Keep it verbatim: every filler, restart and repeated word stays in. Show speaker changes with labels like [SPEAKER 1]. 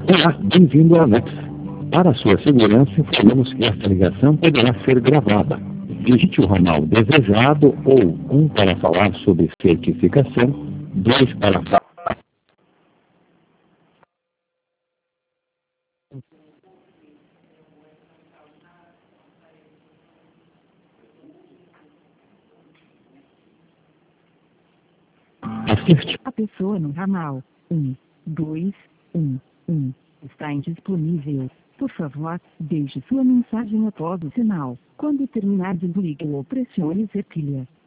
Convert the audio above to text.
[SPEAKER 1] Olá, bem-vindo ao Nex. Para sua segurança, informamos que esta ligação poderá ser gravada. Digite o ramal desejado ou um para falar sobre certificação, dois para falar. Assiste.
[SPEAKER 2] A pessoa no ramal um, dois, um, um está indisponível. Por favor, deixe sua mensagem após o sinal. Quando terminar, desligue ou pressione cerquilha.